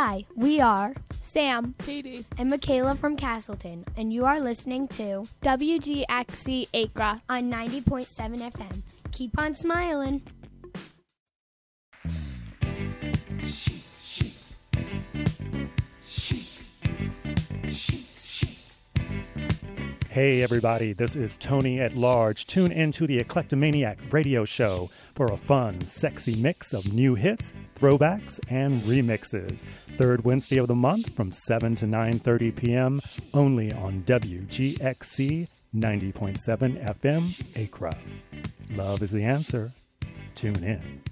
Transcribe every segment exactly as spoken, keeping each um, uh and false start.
Hi, we are Sam, Katie, and Michaela from Castleton, and you are listening to W G X C Acra on ninety point seven F M. Keep on smiling. Sheep, sheep, sheep, sheep, sheep. Hey everybody, this is Tony at Large. Tune into the Eclectomaniac radio show for a fun, sexy mix of new hits, throwbacks, and remixes. Third Wednesday of the month from seven to nine thirty p.m. only on W G X C ninety point seven F M Acra. Love is the answer. Tune in.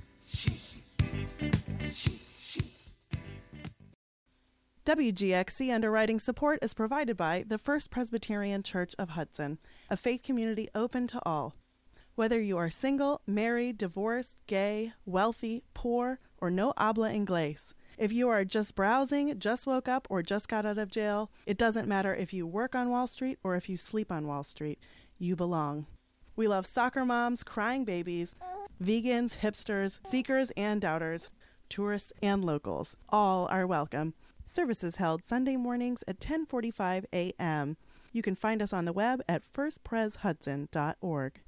W G X C underwriting support is provided by the First Presbyterian Church of Hudson, a faith community open to all. Whether you are single, married, divorced, gay, wealthy, poor, or no habla inglés, if you are just browsing, just woke up, or just got out of jail, it doesn't matter if you work on Wall Street or if you sleep on Wall Street. You belong. We love soccer moms, crying babies, vegans, hipsters, seekers and doubters, tourists and locals. All are welcome. Services held Sunday mornings at ten forty-five a.m. You can find us on the web at first pres hudson dot org.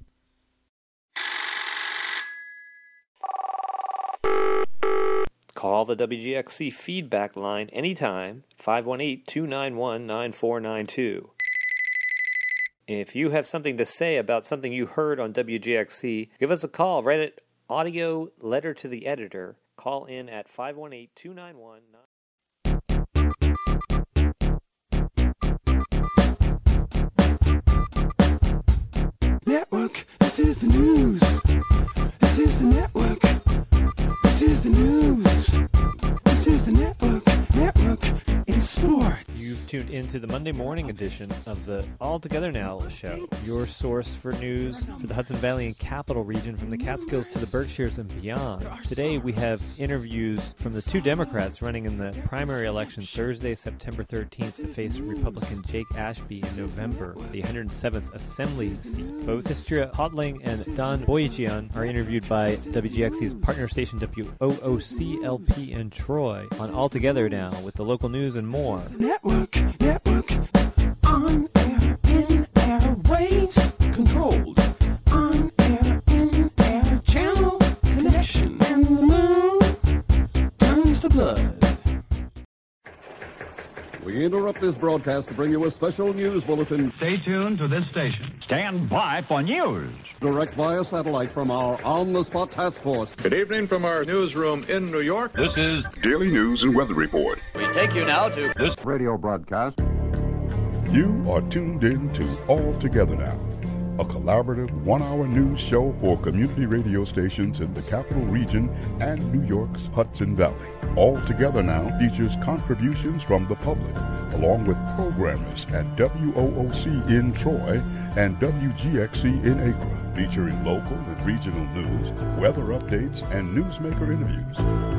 Call the W G X C feedback line anytime, five one eight, two nine one, nine four nine two. If you have something to say about something you heard on W G X C, give us a call. Write an audio letter to the editor. Call in at five one eight, two nine one, nine four nine two. Network, this is the news. This is the network. This is the news. This is the network. Network in sport. You've tuned into the Monday morning edition of the All Together Now show, your source for news for the Hudson Valley and Capital region from the Catskills to the Berkshires and beyond. Today we have interviews from the two Democrats running in the primary election Thursday, September thirteenth to face Republican Jake Ashby in November, the one hundred seventh Assembly seat. Both Histria Hotling and Don Boyajian are interviewed by W G X C's partner station W O O C L P in Troy on All Together Now with the local news and more. Network, network, on air, in air, waves, controlled, on air, in air, channel, connection, and the moon turns to blood. We interrupt this broadcast to bring you a special news bulletin. Stay tuned to this station. Stand by for news. Direct via satellite from our on-the-spot task force. Good evening from our newsroom in New York. This is Daily News and Weather Report. We take you now to this radio broadcast. You are tuned in to All Together Now, a collaborative one-hour news show for community radio stations in the Capital Region and New York's Hudson Valley. All Together Now features contributions from the public, along with programmers at W O O C in Troy and W G X C in Acra, featuring local and regional news, weather updates, and newsmaker interviews.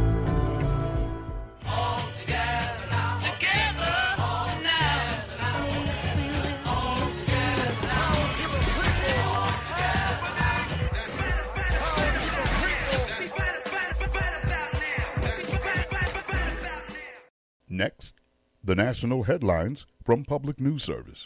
Next, the national headlines from Public News Service.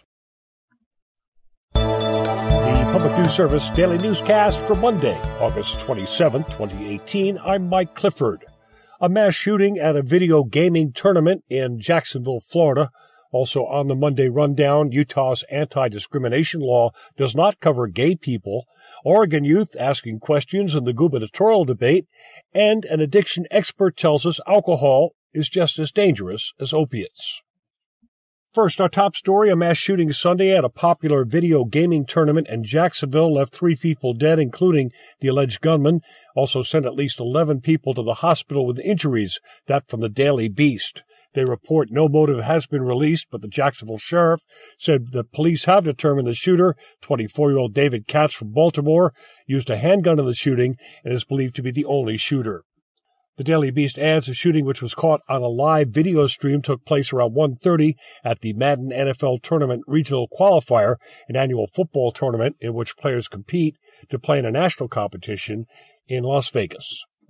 The Public News Service Daily Newscast for Monday, August twenty-seventh, twenty eighteen. I'm Mike Clifford. A mass shooting at a video gaming tournament in Jacksonville, Florida. Also on the Monday rundown, Utah's anti-discrimination law does not cover gay people. Oregon youth asking questions in the gubernatorial debate. And an addiction expert tells us alcohol is just as dangerous as opiates. First, our top story, a mass shooting Sunday at a popular video gaming tournament in Jacksonville left three people dead, including the alleged gunman. Also sent at least eleven people to the hospital with injuries, that from the Daily Beast. They report no motive has been released, but the Jacksonville sheriff said the police have determined the shooter, twenty-four-year-old David Katz from Baltimore, used a handgun in the shooting and is believed to be the only shooter. The Daily Beast adds the shooting, which was caught on a live video stream, took place around one thirty at the Madden N F L Tournament Regional Qualifier, an annual football tournament in which players compete to play in a national competition in Las Vegas.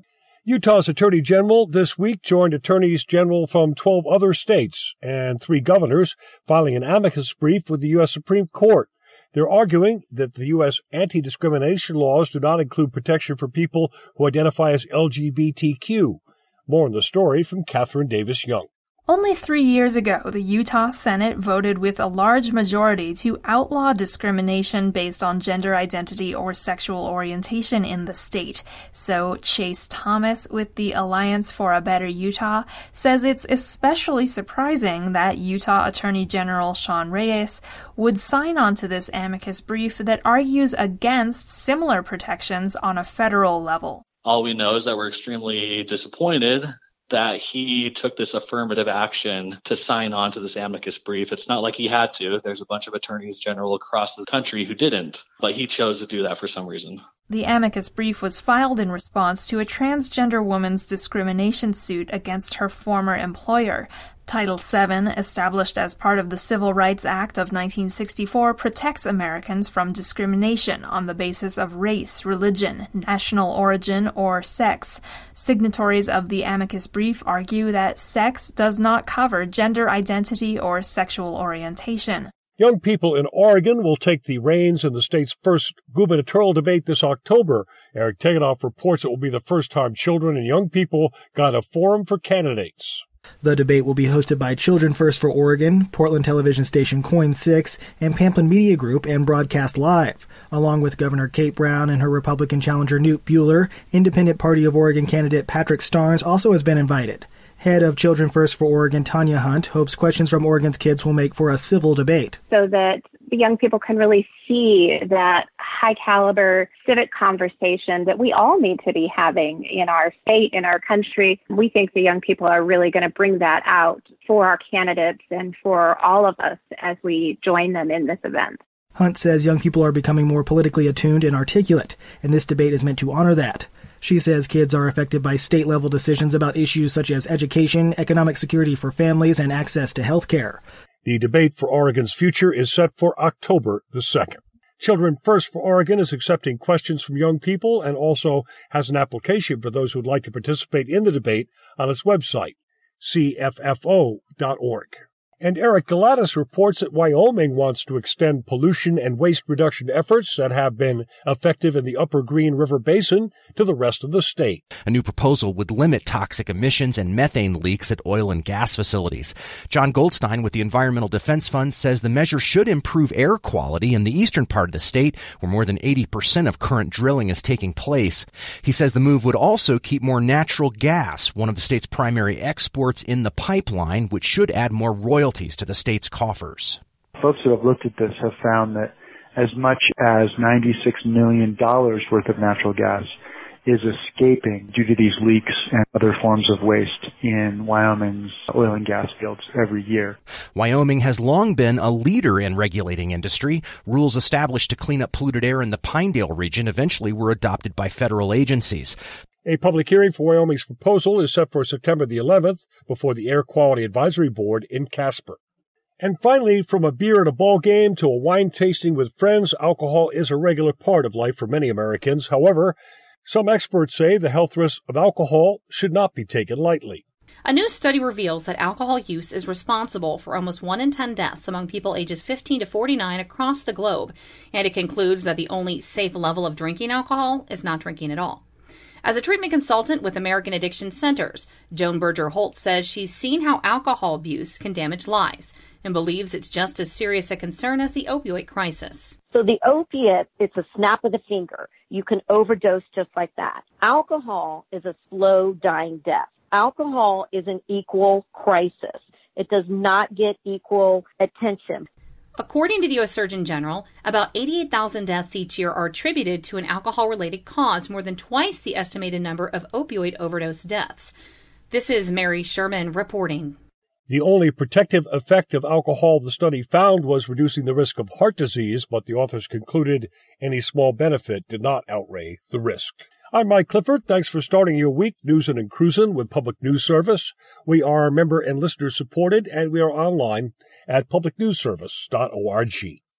Utah's Attorney General this week joined attorneys general from twelve other states and three governors filing an amicus brief with the U S Supreme Court. They're arguing that the U S anti-discrimination laws do not include protection for people who identify as L G B T Q. More on the story from Catherine Davis Young. Only three years ago, the Utah Senate voted with a large majority to outlaw discrimination based on gender identity or sexual orientation in the state. So Chase Thomas with the Alliance for a Better Utah says it's especially surprising that Utah Attorney General Sean Reyes would sign on to this amicus brief that argues against similar protections on a federal level. All we know is that we're extremely disappointed that he took this affirmative action to sign on to this amicus brief. It's not like he had to. There's a bunch of attorneys general across the country who didn't, but he chose to do that for some reason. The amicus brief was filed in response to a transgender woman's discrimination suit against her former employer. Title seven, established as part of the Civil Rights Act of nineteen sixty-four, protects Americans from discrimination on the basis of race, religion, national origin, or sex. Signatories of the amicus brief argue that sex does not cover gender identity or sexual orientation. Young people in Oregon will take the reins in the state's first gubernatorial debate this October. Eric Tegenoff reports it will be the first time children and young people got a forum for candidates. The debate will be hosted by Children First for Oregon, Portland television station Coin six, and Pamplin Media Group, and broadcast live. Along with Governor Kate Brown and her Republican challenger Newt Bueller, Independent Party of Oregon candidate Patrick Starnes also has been invited. Head of Children First for Oregon, Tanya Hunt, hopes questions from Oregon's kids will make for a civil debate. So that the young people can really see that high-caliber civic conversation that we all need to be having in our state, in our country. We think the young people are really going to bring that out for our candidates and for all of us as we join them in this event. Hunt says young people are becoming more politically attuned and articulate, and this debate is meant to honor that. She says kids are affected by state-level decisions about issues such as education, economic security for families, and access to health care. The debate for Oregon's future is set for October the second. Children First for Oregon is accepting questions from young people and also has an application for those who would like to participate in the debate on its website, C F F O dot org. And Eric Galatis reports that Wyoming wants to extend pollution and waste reduction efforts that have been effective in the Upper Green River Basin to the rest of the state. A new proposal would limit toxic emissions and methane leaks at oil and gas facilities. John Goldstein with the Environmental Defense Fund says the measure should improve air quality in the eastern part of the state, where more than eighty percent of current drilling is taking place. He says the move would also keep more natural gas, one of the state's primary exports, in the pipeline, which should add more royalties to the state's coffers. Folks that have looked at this have found that as much as ninety-six million dollars worth of natural gas is escaping due to these leaks and other forms of waste in Wyoming's oil and gas fields every year. Wyoming has long been a leader in regulating industry. Rules established to clean up polluted air in the Pinedale region eventually were adopted by federal agencies. A public hearing for Wyoming's proposal is set for September the eleventh before the Air Quality Advisory Board in Casper. And finally, from a beer at a ball game to a wine tasting with friends, alcohol is a regular part of life for many Americans. However, some experts say the health risks of alcohol should not be taken lightly. A new study reveals that alcohol use is responsible for almost one in ten deaths among people ages fifteen to forty-nine across the globe, and it concludes that the only safe level of drinking alcohol is not drinking at all. As a treatment consultant with American Addiction Centers, Joan Berger-Holt says she's seen how alcohol abuse can damage lives and believes it's just as serious a concern as the opioid crisis. So the opiate, it's a snap of the finger. You can overdose just like that. Alcohol is a slow dying death. Alcohol is an equal crisis. It does not get equal attention. According to the U S Surgeon General, about eighty-eight thousand deaths each year are attributed to an alcohol-related cause, more than twice the estimated number of opioid overdose deaths. This is Mary Sherman reporting. The only protective effect of alcohol the study found was reducing the risk of heart disease, but the authors concluded any small benefit did not outweigh the risk. I'm Mike Clifford. Thanks for starting your week Newsin' and Cruisin' with Public News Service. We are member and listener supported, and we are online at public news service dot org.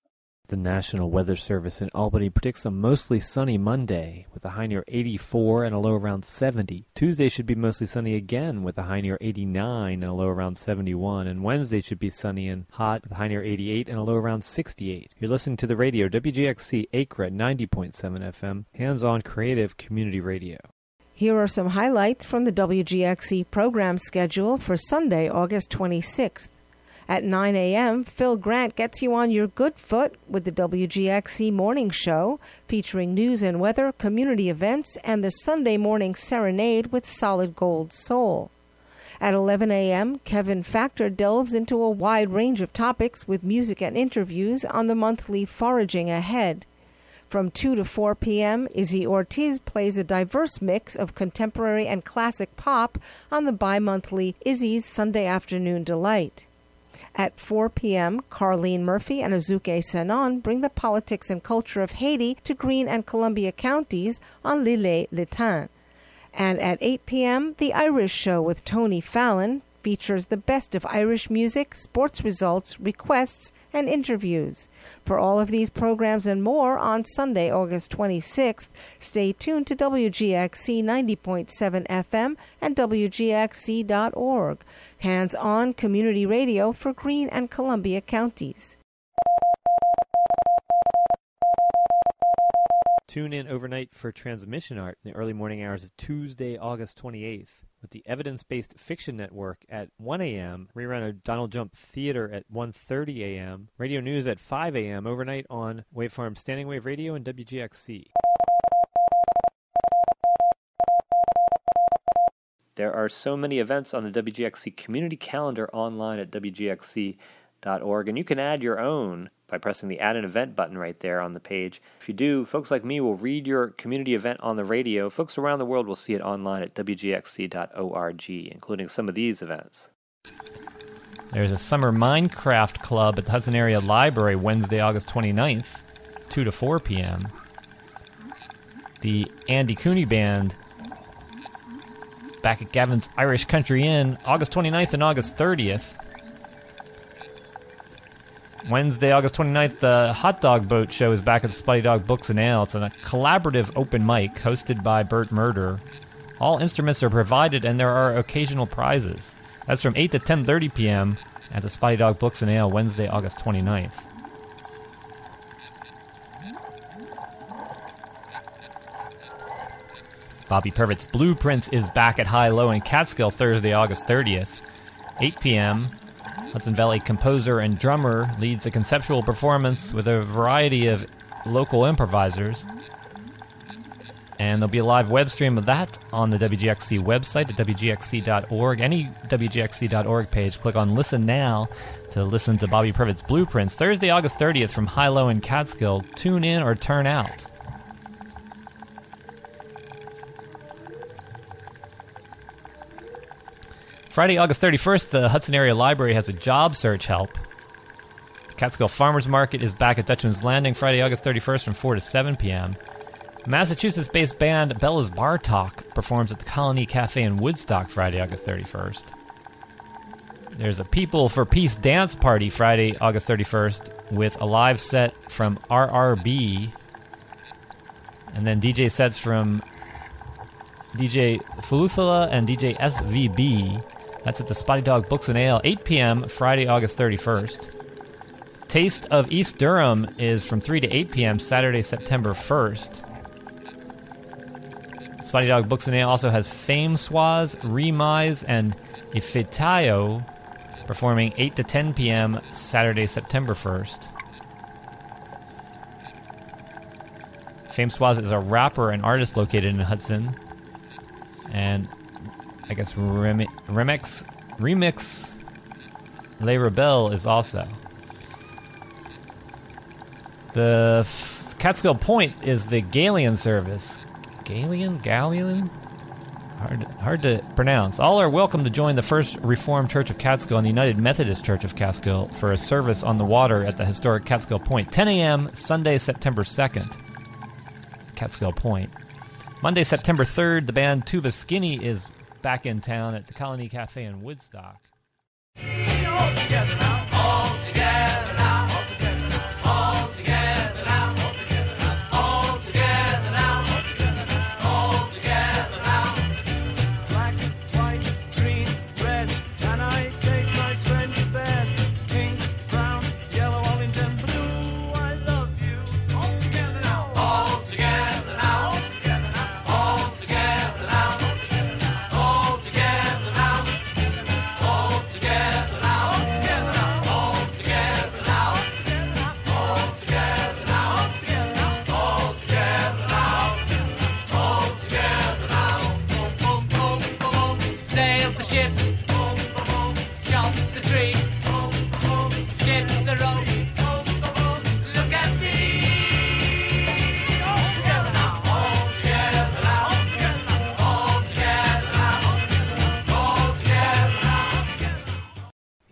The National Weather Service in Albany predicts a mostly sunny Monday with a high near eighty-four and a low around seventy. Tuesday should be mostly sunny again with a high near eighty-nine and a low around seventy-one. And Wednesday should be sunny and hot with a high near eighty-eight and a low around sixty-eight. You're listening to the radio, W G X C Acra ninety point seven F M, hands-on creative community radio. Here are some highlights from the W G X C program schedule for Sunday, August twenty-sixth. At nine a.m., Phil Grant gets you on your good foot with the W G X C Morning Show, featuring news and weather, community events, and the Sunday morning serenade with Solid Gold Soul. At eleven a.m., Kevin Factor delves into a wide range of topics with music and interviews on the monthly Foraging Ahead. From two to four p.m., Izzy Ortiz plays a diverse mix of contemporary and classic pop on the bi-monthly Izzy's Sunday Afternoon Delight. At four p.m., Carlene Murphy and Azuke Senon bring the politics and culture of Haiti to Greene and Columbia counties on L'Île L'Étain. And at eight p.m., The Irish Show with Tony Fallon features the best of Irish music, sports results, requests, and interviews. For all of these programs and more on Sunday, August twenty-sixth, stay tuned to W G X C ninety point seven F M and W G X C dot org. Hands-on community radio for Greene and Columbia counties. Tune in overnight for Transmission Art in the early morning hours of Tuesday, August twenty-eighth, with the Evidence-Based Fiction Network at one a.m., rerun of Donald Jump Theater at one thirty a.m., radio news at five a.m., overnight on Waveform Standing Wave Radio and W G X C. There are so many events on the W G X C community calendar online at W G X C dot org, and you can add your own by pressing the Add an Event button right there on the page. If you do, folks like me will read your community event on the radio. Folks around the world will see it online at W G X C dot org, including some of these events. There's a Summer Minecraft Club at the Hudson Area Library Wednesday, August twenty-ninth, two to four p.m. The Andy Cooney Band is back at Gavin's Irish Country Inn August twenty-ninth and August thirtieth. Wednesday, August twenty-ninth, the Hot Dog Boat Show is back at the Spotty Dog Books and Ale. It's a collaborative open mic hosted by Burt Murder. All instruments are provided and there are occasional prizes. That's from eight to ten thirty p.m. at the Spotty Dog Books and Ale, Wednesday, August twenty-ninth. Bobby Purvitt's Blueprints is back at High Low in Catskill Thursday, August thirtieth, eight p.m. Hudson Valley composer and drummer leads a conceptual performance with a variety of local improvisers. And there'll be a live web stream of that on the W G X C website at W G X C dot org. Any W G X C dot org page, click on Listen Now to listen to Bobby Purvitt's Blueprints. Thursday, August thirtieth from High Low in Catskill. Tune in or turn out. Friday, August thirty-first, the Hudson Area Library has a job search help. The Catskill Farmers Market is back at Dutchman's Landing Friday, August thirty-first from four to seven p.m. Massachusetts-based band Bella's Bar Talk performs at the Colony Cafe in Woodstock Friday, August thirty-first. There's a People for Peace dance party Friday, August thirty-first with a live set from R R B. And then D J sets from D J Fuluthala and D J S V B. That's at the Spotty Dog Books and Ale, eight p.m. Friday, August thirty-first. Taste of East Durham is from three to eight p.m. Saturday, September first. Spotty Dog Books and Ale also has Fame Swaz, Remise, and Ifitayo performing eight to ten p.m. Saturday, September first. Fame Swaz is a rapper and artist located in Hudson. And I guess Rem- Remix Remix Les Rebelles is also. The F- Catskill Point is the Galilean service. Galilean? Galilean? Hard, hard to pronounce. All are welcome to join the First Reformed Church of Catskill and the United Methodist Church of Catskill for a service on the water at the historic Catskill Point. ten a.m. Sunday, September second. Catskill Point. Monday, September third, the band Tuba Skinny is back in town at the Colony Cafe in Woodstock. All together now, all together now, all together now, all together.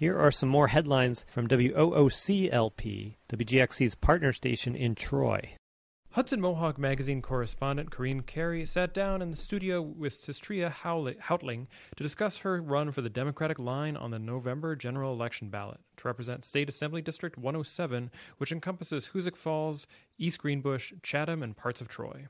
Here are some more headlines from W O O C L P, W G X C's partner station in Troy. Hudson Mohawk magazine correspondent Corinne Carey sat down in the studio with Sistria Houtling to discuss her run for the Democratic line on the November general election ballot to represent State Assembly District one oh seven, which encompasses Hoosick Falls, East Greenbush, Chatham, and parts of Troy.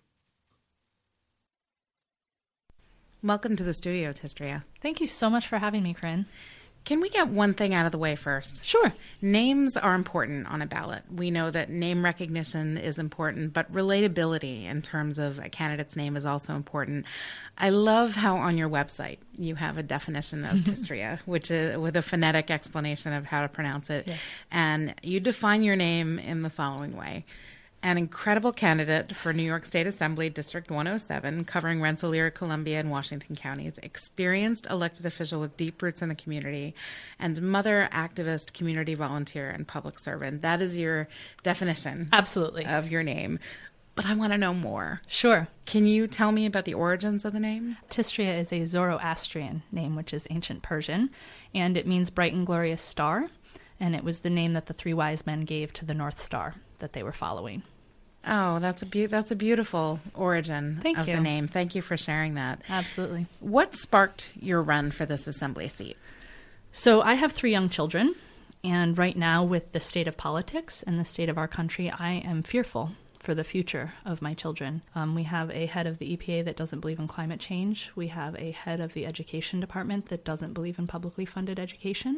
Welcome to the studio, Sistria. Thank you so much for having me, Corinne. Can we get one thing out of the way first? Sure. Names are important on a ballot. We know that name recognition is important, but relatability in terms of a candidate's name is also important. I love how on your website you have a definition of Sistria, which is with a phonetic explanation of how to pronounce it. Yes. And you define your name in the following way. An incredible candidate for New York State Assembly District one oh seven, covering Rensselaer, Columbia, and Washington counties, experienced elected official with deep roots in the community, and mother, activist, community volunteer, and public servant. That is your definition. Absolutely. Of your name. But I want to know more. Sure. Can you tell me about the origins of the name? Tistria is a Zoroastrian name, which is ancient Persian, and it means bright and glorious star, and it was the name that the three wise men gave to the North Star that they were following. Oh, that's a be- that's a beautiful origin Thank of you. the name. Thank you for sharing that. Absolutely. What sparked your run for this assembly seat? So I have three young children, and right now with the state of politics and the state of our country, I am fearful for the future of my children. Um, we have a head of the E P A that doesn't believe in climate change. We have a head of the education department that doesn't believe in publicly funded education.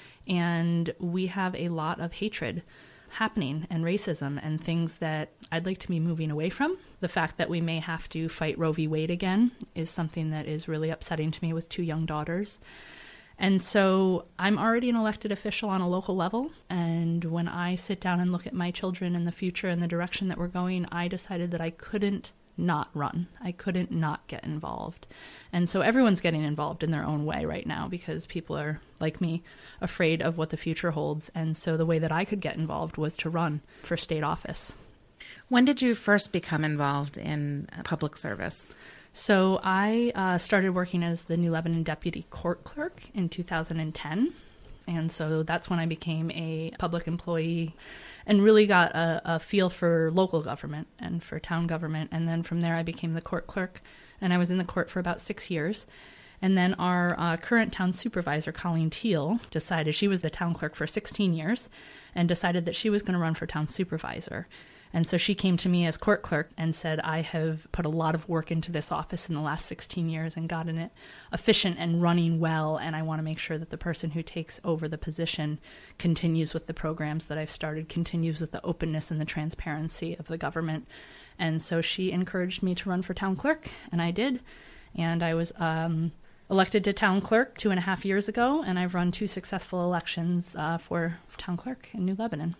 And we have a lot of hatred happening and racism and things that I'd like to be moving away from. The fact that we may have to fight Roe v. Wade again is something that is really upsetting to me with two young daughters. And so I'm already an elected official on a local level. And when I sit down and look at my children in the future and the direction that we're going, I decided that I couldn't not run. I couldn't not get involved. And so everyone's getting involved in their own way right now because people are, like me, afraid of what the future holds. And so the way that I could get involved was to run for state office. When did you first become involved in public service? So I uh, started working as the New Lebanon Deputy Court Clerk in two thousand ten. And so that's when I became a public employee and really got a, a feel for local government and for town government. And then from there, I became the court clerk, and I was in the court for about six years. And then our uh, current town supervisor, Colleen Teal, decided, she was the town clerk for sixteen years, and decided that she was going to run for town supervisor. And so she came to me as court clerk and said, I have put a lot of work into this office in the last sixteen years and gotten it efficient and running well, and I want to make sure that the person who takes over the position continues with the programs that I've started, continues with the openness and the transparency of the government. And so she encouraged me to run for town clerk, and I did. And I was um, elected to town clerk two and a half years ago, and I've run two successful elections uh, for town clerk in New Lebanon.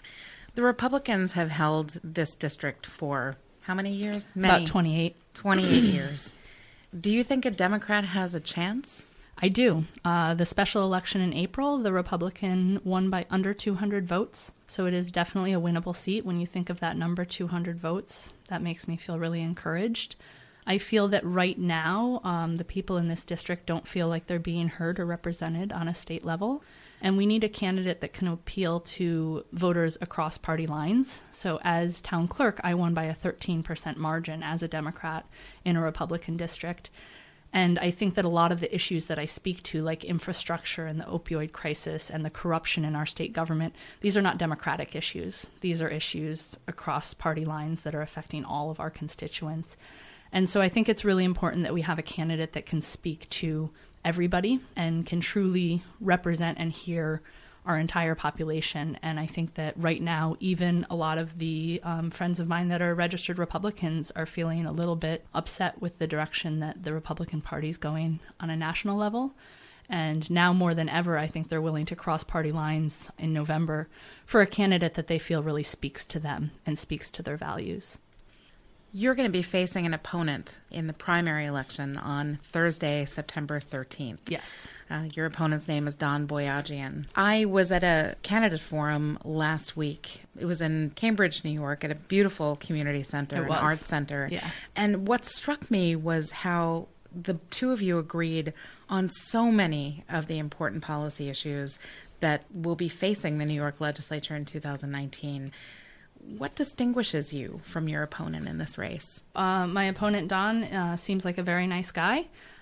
The Republicans have held this district for how many years? Many. About twenty-eight. twenty-eight years. Do you think a Democrat has a chance? I do. Uh, the special election in April, the Republican won by under two hundred votes. So it is definitely a winnable seat. When you think of that number, two hundred votes, that makes me feel really encouraged. I feel that right now, um, the people in this district don't feel like they're being heard or represented on a state level. And we need a candidate that can appeal to voters across party lines. So as town clerk, I won by a thirteen percent margin as a Democrat in a Republican district. And I think that a lot of the issues that I speak to, like infrastructure and the opioid crisis and the corruption in our state government, these are not Democratic issues. These are issues across party lines that are affecting all of our constituents. And so I think it's really important that we have a candidate that can speak to everybody and can truly represent and hear our entire population. And I think that right now, even a lot of the um, friends of mine that are registered Republicans are feeling a little bit upset with the direction that the Republican Party is going on a national level. And now more than ever, I think they're willing to cross party lines in November for a candidate that they feel really speaks to them and speaks to their values. You're going to be facing an opponent in the primary election on Thursday, September thirteenth. Yes. Uh, your opponent's name is Don Boyajian. I was at a candidate forum last week. It was in Cambridge, New York, at a beautiful community center, an art center. Yeah. And what struck me was how the two of you agreed on so many of the important policy issues that will be facing the New York legislature in two thousand nineteen. What distinguishes you from your opponent in this race? Uh, my opponent, Don, uh, seems like a very nice guy.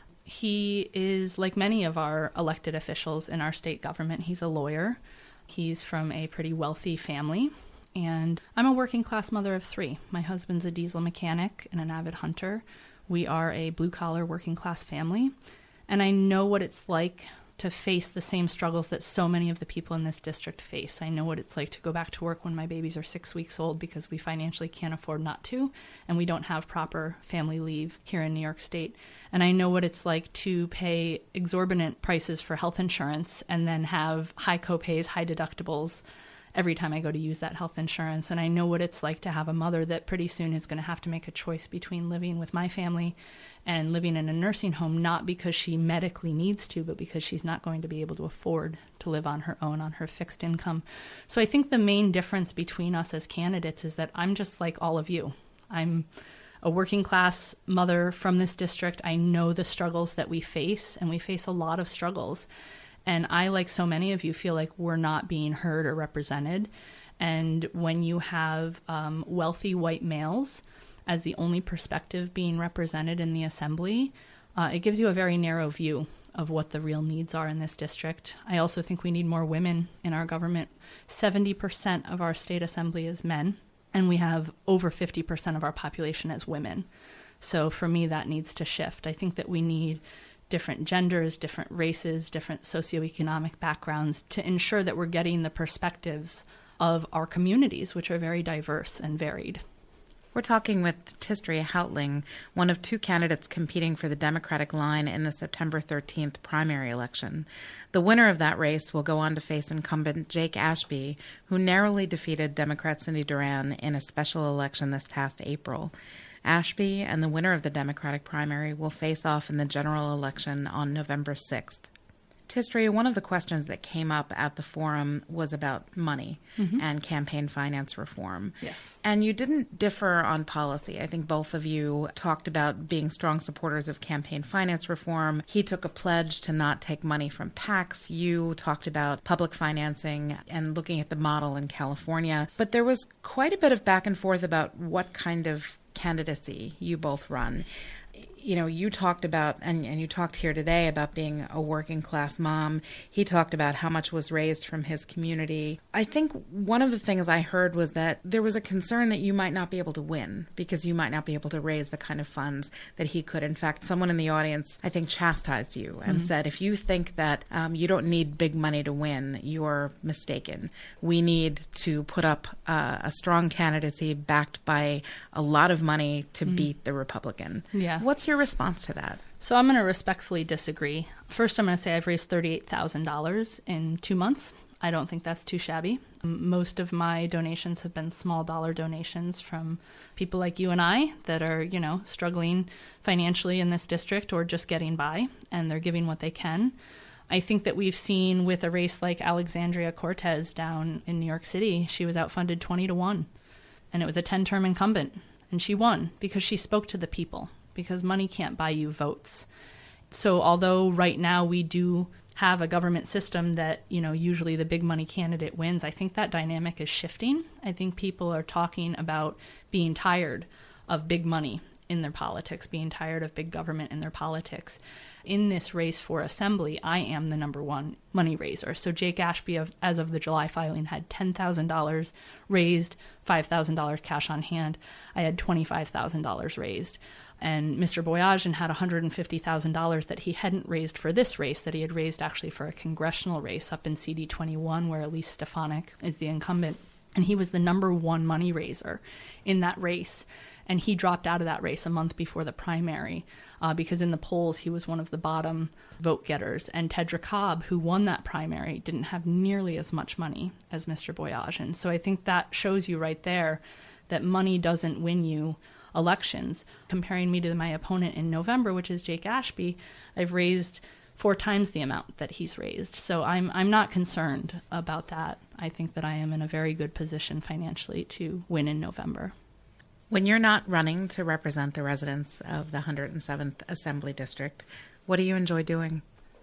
He is like many of our elected officials in our state government. He's a lawyer. He's from a pretty wealthy family. And I'm a working class mother of three. My husband's a diesel mechanic and an avid hunter. We are a blue-collar working class family. And I know what it's like to face the same struggles that so many of the people in this district face. I know what it's like to go back to work when my babies are six weeks old because we financially can't afford not to, and we don't have proper family leave here in New York State. And I know what it's like to pay exorbitant prices for health insurance and then have high copays, high deductibles every time I go to use that health insurance. And I know what it's like to have a mother that pretty soon is going to have to make a choice between living with my family and living in a nursing home, not because she medically needs to, but because she's not going to be able to afford to live on her own, on her fixed income. So I think the main difference between us as candidates is that I'm just like all of you. I'm a working class mother from this district. I know the struggles that we face, and we face a lot of struggles. And I, like so many of you, feel like we're not being heard or represented. And when you have um, wealthy white males as the only perspective being represented in the assembly, uh, it gives you a very narrow view of what the real needs are in this district. I also think we need more women in our government. seventy percent of our state assembly is men, and we have over fifty percent of our population as women. So for me, that needs to shift. I think that we need different genders, different races, different socioeconomic backgrounds to ensure that we're getting the perspectives of our communities, which are very diverse and varied. We're talking with Tistria Houtling, one of two candidates competing for the Democratic line in the September thirteenth primary election. The winner of that race will go on to face incumbent Jake Ashby, who narrowly defeated Democrat Cindy Duran in a special election this past April. Ashby and the winner of the Democratic primary will face off in the general election on November sixth. Tistria, one of the questions that came up at the forum was about money mm-hmm. and campaign finance reform. Yes. And you didn't differ on policy. I think both of you talked about being strong supporters of campaign finance reform. He took a pledge to not take money from PACs. You talked about public financing and looking at the model in California. But there was quite a bit of back and forth about what kind of candidacy you both run. You know, you talked about, and, and you talked here today about being a working class mom. He talked about how much was raised from his community. I think one of the things I heard was that there was a concern that you might not be able to win because you might not be able to raise the kind of funds that he could. In fact, someone in the audience, I think, chastised you and mm-hmm. said, if you think that um, you don't need big money to win, you're mistaken. We need to put up uh, a strong candidacy backed by a lot of money to mm-hmm. beat the Republican. Yeah. What's your response to that? So I'm going to respectfully disagree. First, I'm going to say I've raised thirty-eight thousand dollars in two months. I don't think that's too shabby. Most of my donations have been small dollar donations from people like you and I that are, you know, struggling financially in this district or just getting by, and they're giving what they can. I think that we've seen with a race like Alexandria Cortez down in New York City, she was outfunded twenty to one, and it was a ten-term incumbent, and she won because she spoke to the people. Because money can't buy you votes. So although right now we do have a government system that, you know, usually the big money candidate wins, I think that dynamic is shifting. I think people are talking about being tired of big money in their politics, being tired of big government in their politics. In this race for assembly, I am the number one money raiser. So Jake Ashby, as of the July filing, had ten thousand dollars raised, five thousand dollars cash on hand. I had twenty-five thousand dollars raised. And Mister Boyajian had one hundred fifty thousand dollars that he hadn't raised for this race, that he had raised actually for a congressional race up in C D twenty-one, where Elise Stefanik is the incumbent. And he was the number one money raiser in that race. And he dropped out of that race a month before the primary uh, because in the polls he was one of the bottom vote getters. And Tedra Cobb, who won that primary, didn't have nearly as much money as Mister Boyajian. So I think that shows you right there that money doesn't win you elections. Comparing me to my opponent in November, which is Jake Ashby, I've raised four times the amount that he's raised. So I'm I'm not concerned about that. I think that I am in a very good position financially to win in November. When you're not running to represent the residents of the one hundred seventh Assembly District, what do you enjoy doing?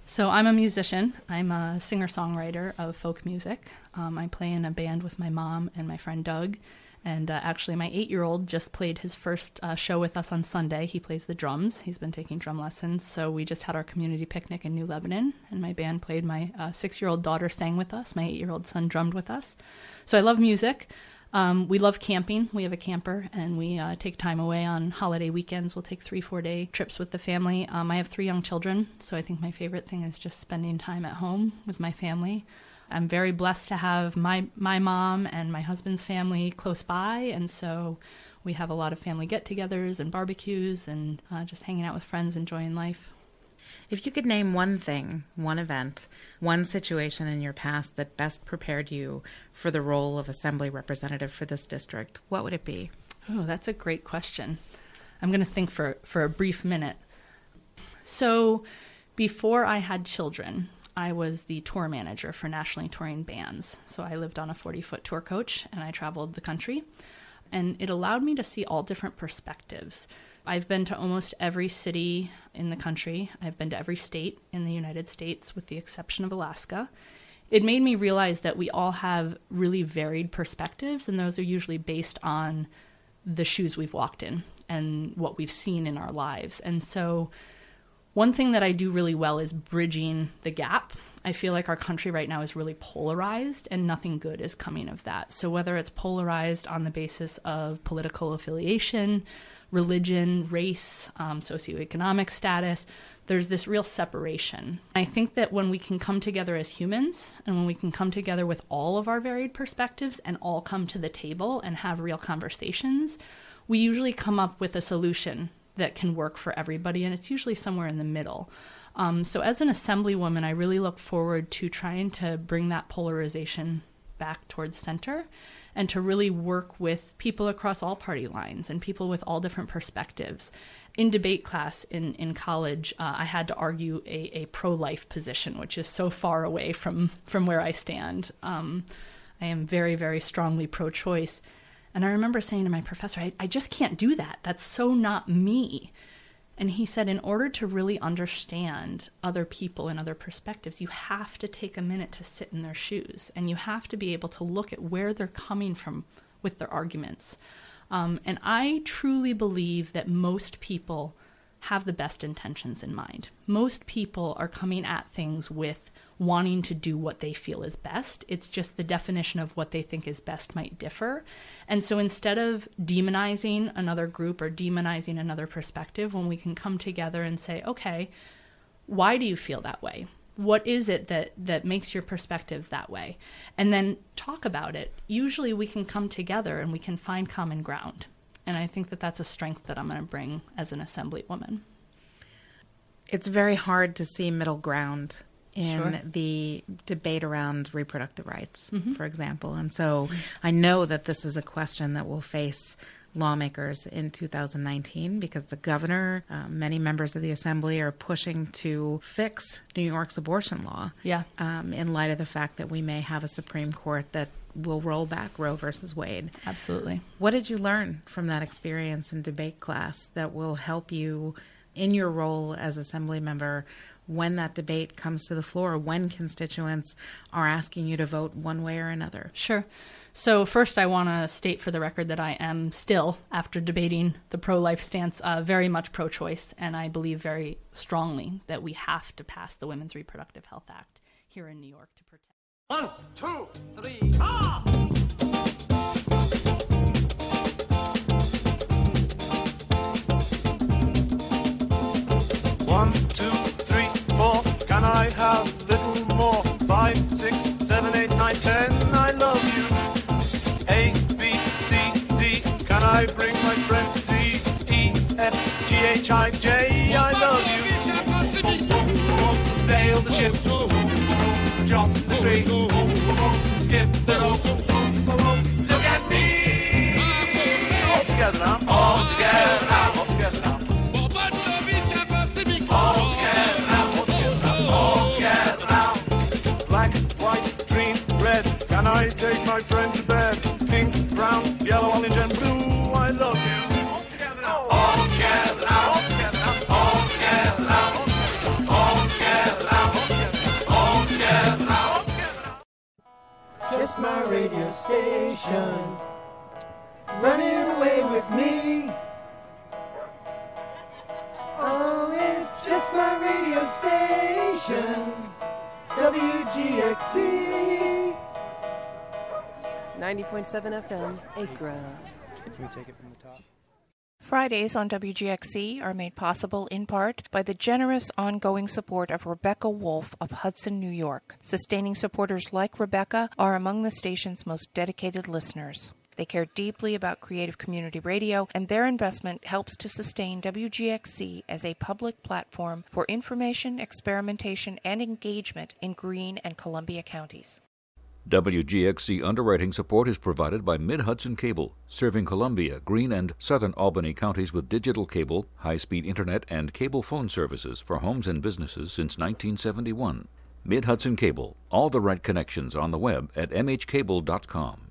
So I'm a musician. I'm a singer-songwriter of folk music. Um, I play in a band with my mom and my friend Doug. And uh, actually, my eight-year-old just played his first uh, show with us on Sunday. He plays the drums. He's been taking drum lessons. So we just had our community picnic in New Lebanon, and my band played. My uh, six-year-old daughter sang with us. My eight-year-old son drummed with us. So I love music. Um, we love camping. We have a camper, and we uh, take time away on holiday weekends. We'll take three, four-day trips with the family. Um, I have three young children, so I think my favorite thing is just spending time at home with my family. I'm very blessed to have my, my mom and my husband's family close by, and so we have a lot of family get-togethers and barbecues and uh, just hanging out with friends, enjoying life. If you could name one thing, one event, one situation in your past that best prepared you for the role of assembly representative for this district, what would it be? Oh, that's a great question. I'm going to think for, for a brief minute. So before I had children, I was the tour manager for nationally touring bands. So I lived on a forty-foot tour coach, and I traveled the country. And it allowed me to see all different perspectives. I've been to almost every city in the country. I've been to every state in the United States, with the exception of Alaska. It made me realize that we all have really varied perspectives, and those are usually based on the shoes we've walked in and what we've seen in our lives. And so one thing that I do really well is bridging the gap. I feel like our country right now is really polarized, and nothing good is coming of that. So whether it's polarized on the basis of political affiliation, religion, race, um, socioeconomic status, there's this real separation. I think that when we can come together as humans, and when we can come together with all of our varied perspectives and all come to the table and have real conversations, we usually come up with a solution that can work for everybody, and it's usually somewhere in the middle. Um, so as an assemblywoman, I really look forward to trying to bring that polarization back towards center, and to really work with people across all party lines and people with all different perspectives. In debate class in, in college, uh, I had to argue a, a pro-life position, which is so far away from, from where I stand. Um, I am very, very strongly pro-choice. And I remember saying to my professor, I, I just can't do that. That's so not me. And he said, in order to really understand other people and other perspectives, you have to take a minute to sit in their shoes, and you have to be able to look at where they're coming from with their arguments. Um, and I truly believe that most people have the best intentions in mind. Most people are coming at things with wanting to do what they feel is best. It's just the definition of what they think is best might differ. And so instead of demonizing another group or demonizing another perspective, when we can come together and say, okay, why do you feel that way? What is it that, that makes your perspective that way? And then talk about it. Usually we can come together and we can find common ground. And I think that that's a strength that I'm going to bring as an assemblywoman. It's very hard to see middle ground in Sure. the debate around reproductive rights, Mhm. for example. And so I know that this is a question that will face lawmakers in two thousand nineteen, because the governor, uh, many members of the assembly are pushing to fix New York's abortion law. Yeah. Um, in light of the fact that we may have a Supreme Court that will roll back Roe versus Wade. Absolutely. What did you learn from that experience in debate class that will help you in your role as assembly member when that debate comes to the floor, when constituents are asking you to vote one way or another? Sure. So first, I want to state for the record that I am still, after debating the pro-life stance, uh, very much pro-choice, and I believe very strongly that we have to pass the Women's Reproductive Health Act here in New York to protect. One, two, three, ah! One, two, three, four. Can I have a little more? Five, six, seven, eight, nine, ten. I love you. A, B, C, D. Can I bring my friend Z, E, F, G, H, I, J? I love you. Sail the ship. Jump the tree. Skip the rope. Look at me. All together now. All together now. All together now. All together now, all together now, all together now. Black, white, green, red. Can I take my friend to bed? Pink, brown, yellow, orange, and blue. I love you. All together now. All together now. All together now. All together now. All together now. station, running away with me. Oh, it's just my radio station, W G X C. ninety point seven F M, Acra. Can we take it from the top? Fridays on W G X C are made possible in part by the generous ongoing support of Rebecca Wolf of Hudson, New York. Sustaining supporters like Rebecca are among the station's most dedicated listeners. They care deeply about creative community radio, and their investment helps to sustain W G X C as a public platform for information, experimentation, and engagement in Greene and Columbia counties. W G X C underwriting support is provided by Mid-Hudson Cable, serving Columbia, Greene, and southern Albany counties with digital cable, high-speed internet, and cable phone services for homes and businesses since nineteen seventy-one. Mid-Hudson Cable, all the right connections on the web at m h cable dot com.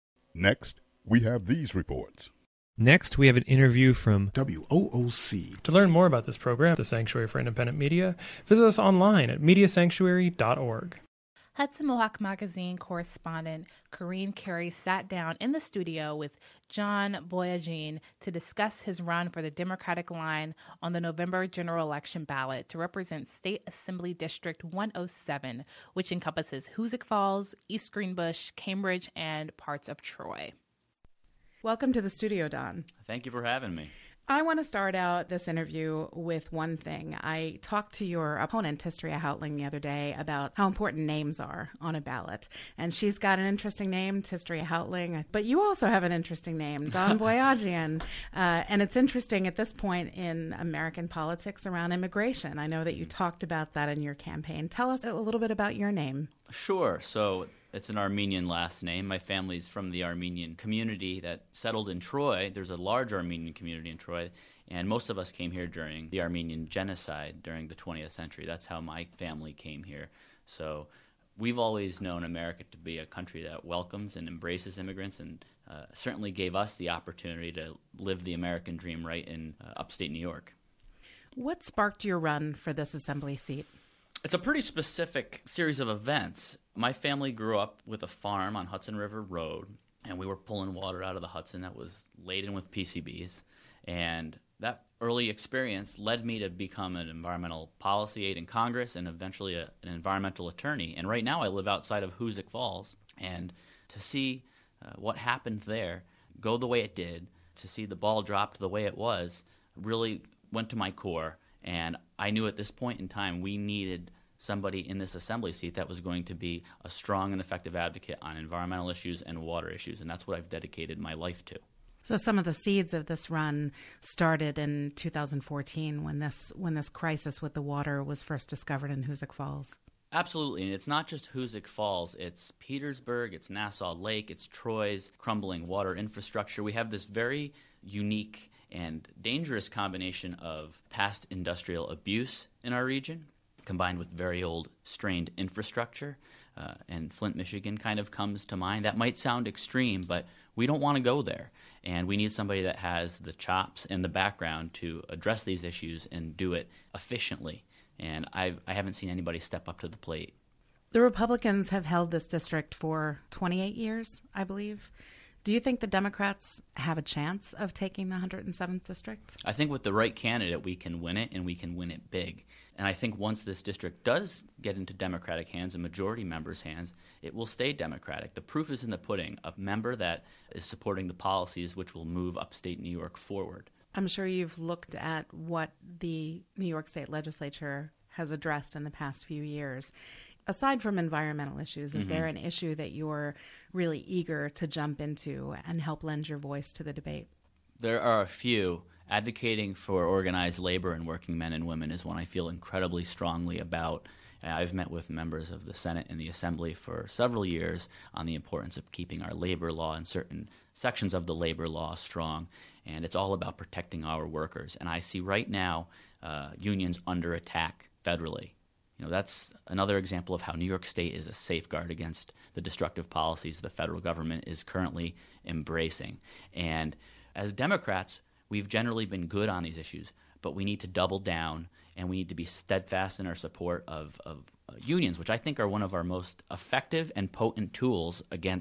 Next, we have these reports. Next, we have an interview from W O O C. To learn more about this program, the Sanctuary for Independent Media, visit us online at media sanctuary dot org. Hudson Mohawk Magazine correspondent Corinne Carey sat down in the studio with John Boyajian to discuss his run for the Democratic line on the November general election ballot to represent State Assembly District one oh seven, which encompasses Hoosick Falls, East Greenbush, Cambridge, and parts of Troy. Welcome to the studio, Don. Thank you for having me. I want to start out this interview with one thing. I talked to your opponent, Tistria Houtling, the other day about how important names are on a ballot. And she's got an interesting name, Tistria Houtling. But you also have an interesting name, Don Boyajian. Uh, and it's interesting at this point in American politics around immigration. I know that you talked about that in your campaign. Tell us a little bit about your name. Sure. So it's an Armenian last name. My family's from the Armenian community that settled in Troy. There's a large Armenian community in Troy, and most of us came here during the Armenian genocide during the twentieth century. That's how my family came here. So we've always known America to be a country that welcomes and embraces immigrants, and uh, certainly gave us the opportunity to live the American dream right in uh, upstate New York. What sparked your run for this assembly seat? It's a pretty specific series of events. My family grew up with a farm on Hudson River Road, and we were pulling water out of the Hudson that was laden with P C Bs. And that early experience led me to become an environmental policy aide in Congress and eventually a, an environmental attorney. And right now I live outside of Hoosick Falls. And to see uh, what happened there go the way it did, to see the ball dropped the way it was, really went to my core. And I knew at this point in time we needed somebody in this assembly seat that was going to be a strong and effective advocate on environmental issues and water issues, and that's what I've dedicated my life to. So some of the seeds of this run started in two thousand fourteen when this when this crisis with the water was first discovered in Hoosick Falls. Absolutely, and it's not just Hoosick Falls. It's Petersburg, it's Nassau Lake, it's Troy's crumbling water infrastructure. We have this very unique and dangerous combination of past industrial abuse in our region, combined with very old, strained infrastructure. Uh, and Flint, Michigan kind of comes to mind. That might sound extreme, but we don't want to go there. And we need somebody that has the chops and the background to address these issues and do it efficiently. And I've, I haven't seen anybody step up to the plate. The Republicans have held this district for twenty-eight years, I believe. Do you think the Democrats have a chance of taking the one hundred seventh district? I think with the right candidate, we can win it, and we can win it big. And I think once this district does get into Democratic hands and majority members' hands, it will stay Democratic. The proof is in the pudding. A member that is supporting the policies which will move upstate New York forward. I'm sure you've looked at what the New York State Legislature has addressed in the past few years. Aside from environmental issues, is mm-hmm. there an issue that you're really eager to jump into and help lend your voice to the debate? There are a few. Advocating for organized labor and working men and women is one I feel incredibly strongly about. I've met with members of the Senate and the Assembly for several years on the importance of keeping our labor law and certain sections of the labor law strong, and it's all about protecting our workers. And I see right now uh, unions under attack federally. You know, that's another example of how New York State is a safeguard against the destructive policies the federal government is currently embracing. And as Democrats, we've generally been good on these issues, but we need to double down, and we need to be steadfast in our support of, of uh, unions, which I think are one of our most effective and potent tools against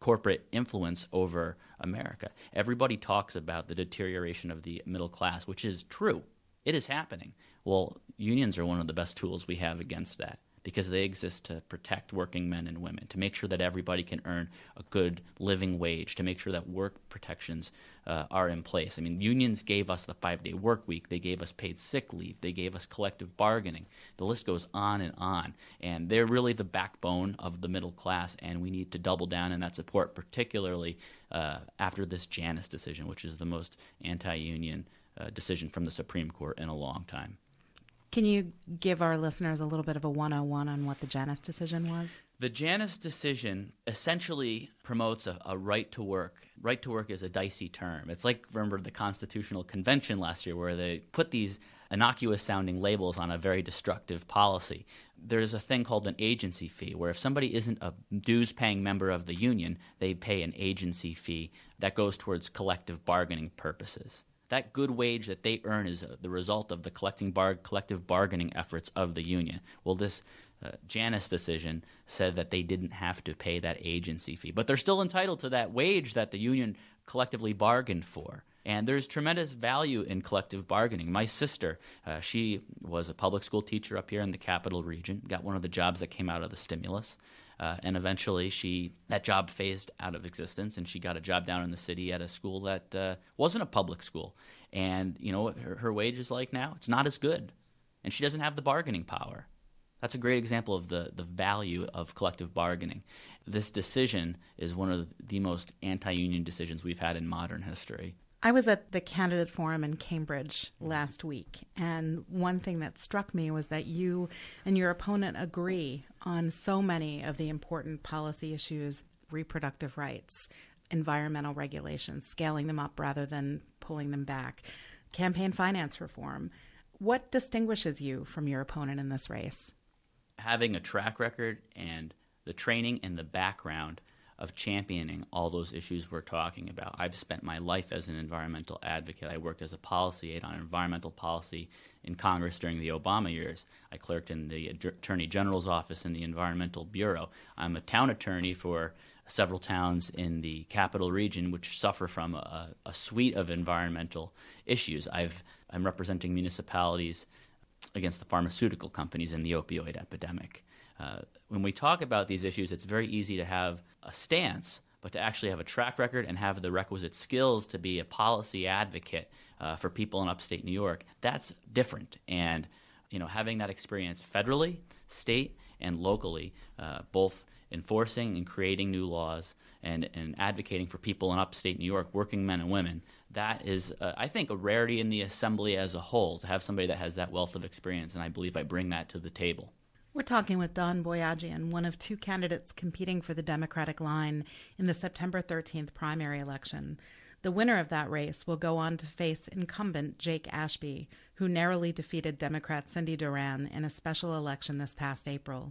corporate influence over America. Everybody talks about the deterioration of the middle class, which is true. It is happening. Well, unions are one of the best tools we have against that, because they exist to protect working men and women, to make sure that everybody can earn a good living wage, to make sure that work protections uh, are in place. I mean, unions gave us the five-day work week. They gave us paid sick leave. They gave us collective bargaining. The list goes on and on. And they're really the backbone of the middle class, and we need to double down in that support, particularly uh, after this Janus decision, which is the most anti-union uh, decision from the Supreme Court in a long time. Can you give our listeners a little bit of a one oh one on what the Janus decision was? The Janus decision essentially promotes a, a right to work. Right to work is a dicey term. It's like, remember, the Constitutional Convention last year, where they put these innocuous-sounding labels on a very destructive policy. There's a thing called an agency fee, where if somebody isn't a dues-paying member of the union, they pay an agency fee that goes towards collective bargaining purposes. That good wage that they earn is the result of the collecting bar- collective bargaining efforts of the union. Well, this uh, Janus decision said that they didn't have to pay that agency fee, but they're still entitled to that wage that the union collectively bargained for. And there's tremendous value in collective bargaining. My sister, uh, she was a public school teacher up here in the Capital Region, got one of the jobs that came out of the stimulus. Uh, and eventually she that job phased out of existence, and she got a job down in the city at a school that uh, wasn't a public school. And you know what her, her wage is like now? It's not as good. And she doesn't have the bargaining power. That's a great example of the, the value of collective bargaining. This decision is one of the most anti-union decisions we've had in modern history. I was at the candidate forum in Cambridge last week, and one thing that struck me was that you and your opponent agree on so many of the important policy issues: reproductive rights, environmental regulations, scaling them up rather than pulling them back, campaign finance reform. What distinguishes you from your opponent in this race? Having a track record and the training and the background of championing all those issues we're talking about. I've spent my life as an environmental advocate. I worked as a policy aide on environmental policy in Congress during the Obama years. I clerked in the Attorney General's office in the Environmental Bureau. I'm a town attorney for several towns in the Capital Region which suffer from a, a suite of environmental issues. I've, I'm representing municipalities against the pharmaceutical companies in the opioid epidemic. Uh, when we talk about these issues, it's very easy to have a stance, but to actually have a track record and have the requisite skills to be a policy advocate uh, for people in upstate New York, that's different. And you know, having that experience federally, state, and locally, uh, both enforcing and creating new laws and, and advocating for people in upstate New York, working men and women, that is, uh, I think, a rarity in the Assembly as a whole, to have somebody that has that wealth of experience, and I believe I bring that to the table. We're talking with Don Boyajian, one of two candidates competing for the Democratic line in the September thirteenth primary election. The winner of that race will go on to face incumbent Jake Ashby, who narrowly defeated Democrat Cindy Duran in a special election this past April.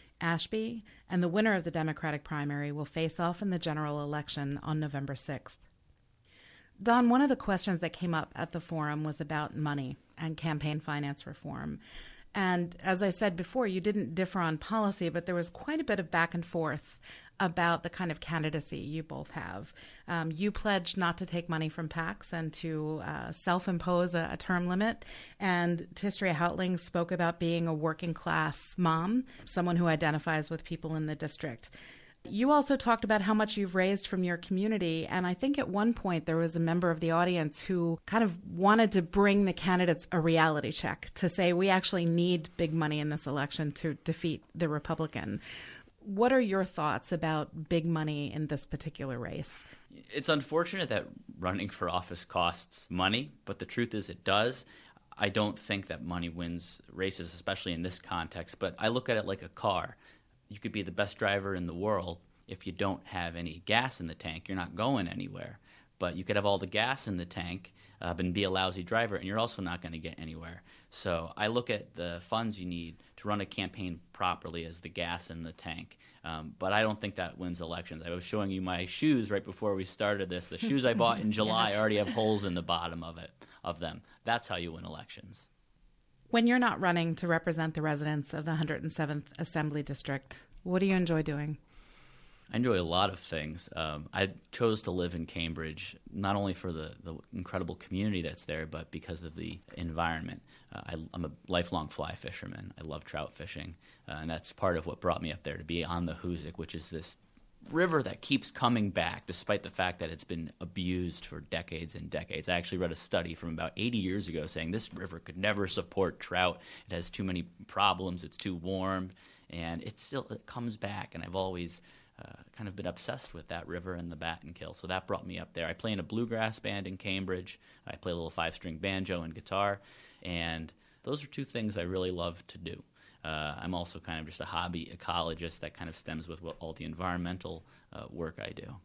Ashby and the winner of the Democratic primary will face off in the general election on November sixth. Don, one of the questions that came up at the forum was about money and campaign finance reform. And as I said before, you didn't differ on policy, but there was quite a bit of back and forth about the kind of candidacy you both have. Um, you pledged not to take money from PACs and to uh, self-impose a, a term limit. And Tistria Houtling spoke about being a working-class mom, someone who identifies with people in the district. You also talked about how much you've raised from your community, and I think at one point there was a member of the audience who kind of wanted to bring the candidates a reality check to say we actually need big money in this election to defeat the Republican. What are your thoughts about big money in this particular race? It's unfortunate that running for office costs money, but the truth is it does. I don't think that money wins races, especially in this context, but I look at it like a car. You could be the best driver in the world. If you don't have any gas in the tank, you're not going anywhere. But you could have all the gas in the tank uh, and be a lousy driver, and you're also not going to get anywhere. So I look at the funds you need to run a campaign properly as the gas in the tank. Um, but I don't think that wins elections. I was showing you my shoes right before we started this. The shoes I bought in July Yes. already have holes in the bottom of it of them. That's how you win elections. When you're not running to represent the residents of the one hundred seventh Assembly District, what do you enjoy doing? I enjoy a lot of things. Um, I chose to live in Cambridge not only for the, the incredible community that's there, but because of the environment. Uh, I, I'm a lifelong fly fisherman. I love trout fishing, uh, and that's part of what brought me up there, to be on the Hoosic, which is this river that keeps coming back despite the fact that it's been abused for decades and decades. I actually read a study from about eighty years ago saying this river could never support trout. It has too many problems. It's too warm, and it still it comes back, and I've always Uh, kind of been obsessed with that river and the Battenkill, so that brought me up there. I play in a bluegrass band in Cambridge. I play a little five-string banjo and guitar, and those are two things I really love to do. Uh, I'm also kind of just a hobby ecologist that kind of stems with what, all the environmental uh, work I do.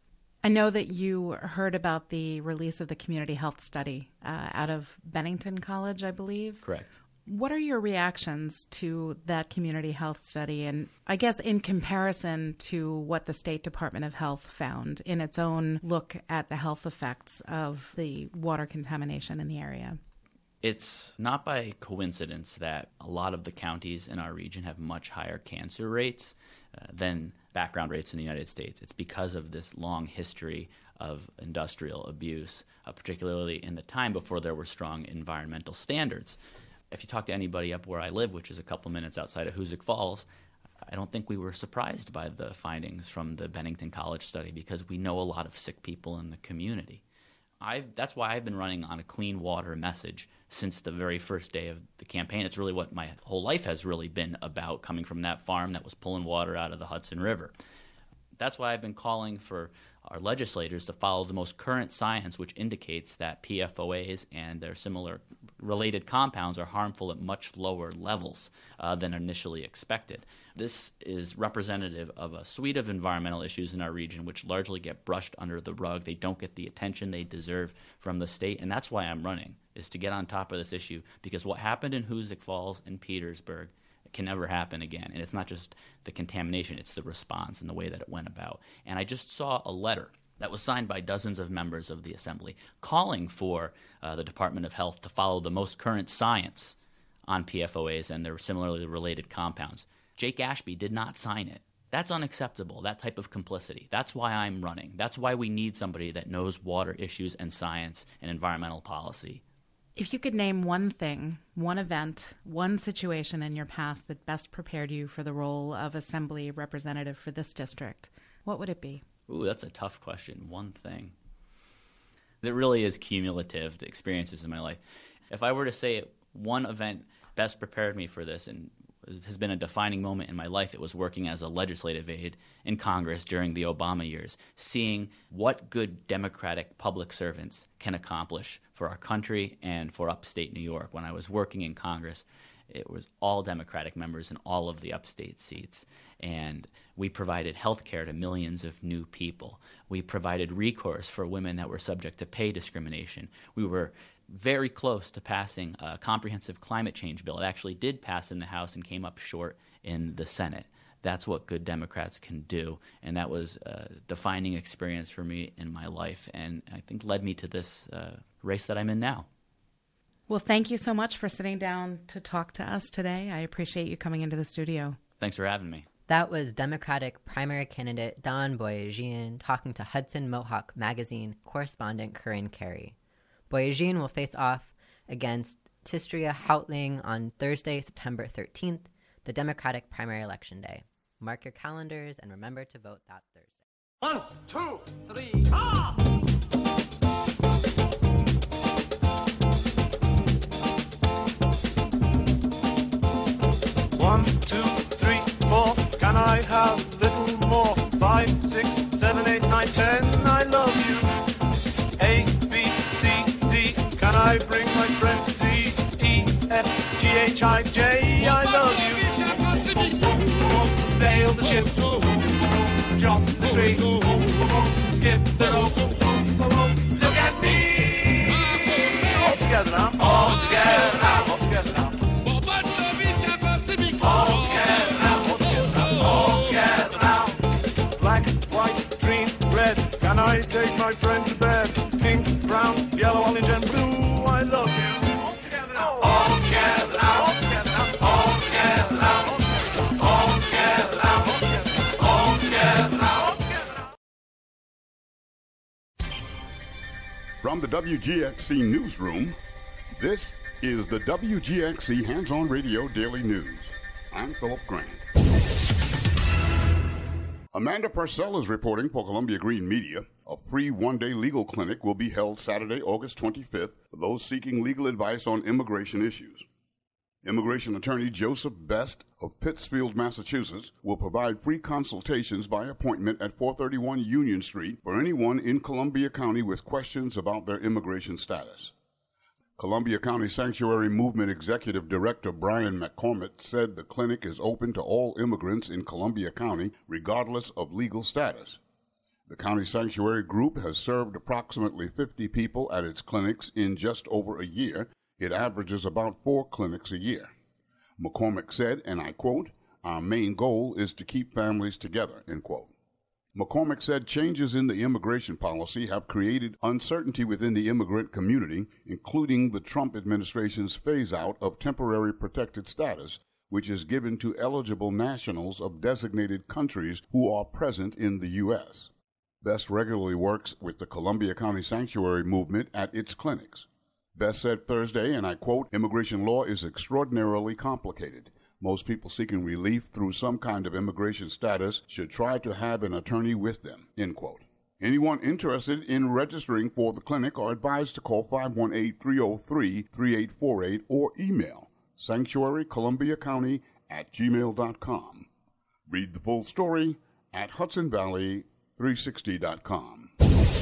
I know that you heard about the release of the community health study uh, out of Bennington College, I believe. Correct. What are your reactions to that community health study, and I guess in comparison to what the State Department of Health found in its own look at the health effects of the water contamination in the area? It's not by coincidence that a lot of the counties in our region have much higher cancer rates uh, than background rates in the United States. It's because of this long history of industrial abuse, uh, particularly in the time before there were strong environmental standards. If you talk to anybody up where I live, which is a couple minutes outside of Hoosic Falls, I don't think we were surprised by the findings from the Bennington College study because we know a lot of sick people in the community. I've, that's why I've been running on a clean water message since the very first day of the campaign. It's really what my whole life has really been about, coming from that farm that was pulling water out of the Hudson River. That's why I've been calling for our legislators to follow the most current science, which indicates that P F O As and their similar related compounds are harmful at much lower levels uh, than initially expected. This is representative of a suite of environmental issues in our region which largely get brushed under the rug. They don't get the attention they deserve from the state, and that's why I'm running, is to get on top of this issue, because what happened in Hoosic Falls and Petersburg can never happen again. And it's not just the contamination, it's the response and the way that it went about. And I just saw a letter that was signed by dozens of members of the Assembly calling for uh, the Department of Health to follow the most current science on P F O As and their similarly related compounds. Jake Ashby did not sign it. That's unacceptable, that type of complicity. That's why I'm running. That's why we need somebody that knows water issues and science and environmental policy. If you could name one thing, one event, one situation in your past that best prepared you for the role of Assembly representative for this district, what would it be? Ooh, that's a tough question. One thing. It really is cumulative, the experiences in my life. If I were to say one event best prepared me for this and has been a defining moment in my life, it was working as a legislative aide in Congress during the Obama years, seeing what good Democratic public servants can accomplish for our country and for upstate New York. When I was working in Congress, it was all Democratic members in all of the upstate seats. And we provided health care to millions of new people. We provided recourse for women that were subject to pay discrimination. We were very close to passing a comprehensive climate change bill. It actually did pass in the House and came up short in the Senate. That's what good Democrats can do, and that was a defining experience for me in my life, and I think led me to this uh, race that I'm in now. Well, thank you so much for sitting down to talk to us today. I appreciate you coming into the studio. Thanks for having me. That was Democratic primary candidate Don Boyajian talking to Hudson Mohawk Magazine correspondent Corinne Carey. Boyajian will face off against Tistria Houtling on Thursday, September thirteenth, the Democratic primary election day. Mark your calendars and remember to vote that Thursday. One, two, three, ah! One, two, three, four. Can I have little more? Five, six, seven, eight, nine, ten. I love you. A, B, C, D. Can I bring my friends D, E, F, G, H, I, J? I love you. Sail the ship, jump the tree, skip the rope. Look at me. All together now. All together now. All together now. All together now. All together now. All together now. Black, white, green, red. Can I take my friend to bed? Pink, brown, yellow, orange, and blue. I love you. All together now. All together now. All together now. All together now. All together now. All together now. From the W G X C Newsroom, this is the W G X C Hands-On Radio Daily News. I'm Philip Grant. Amanda Purcell is reporting for Columbia Green Media. A free one-day legal clinic will be held Saturday, August twenty-fifth, for those seeking legal advice on immigration issues. Immigration attorney Joseph Best of Pittsfield, Massachusetts, will provide free consultations by appointment at four thirty-one Union Street for anyone in Columbia County with questions about their immigration status. Columbia County Sanctuary Movement Executive Director Brian McCormick said the clinic is open to all immigrants in Columbia County, regardless of legal status. The County Sanctuary Group has served approximately fifty people at its clinics in just over a year. It averages about four clinics a year. McCormick said, and I quote, "Our main goal is to keep families together," end quote. McCormick said changes in the immigration policy have created uncertainty within the immigrant community, including the Trump administration's phase-out of temporary protected status, which is given to eligible nationals of designated countries who are present in the U S. Best regularly works with the Columbia County Sanctuary Movement at its clinics. Best said Thursday, and I quote, "Immigration law is extraordinarily complicated. Most people seeking relief through some kind of immigration status should try to have an attorney with them," end quote. Anyone interested in registering for the clinic are advised to call five one eight, three oh three, three eight four eight or email sanctuary columbia county at gmail dot com. Read the full story at hudson valley three sixty dot com.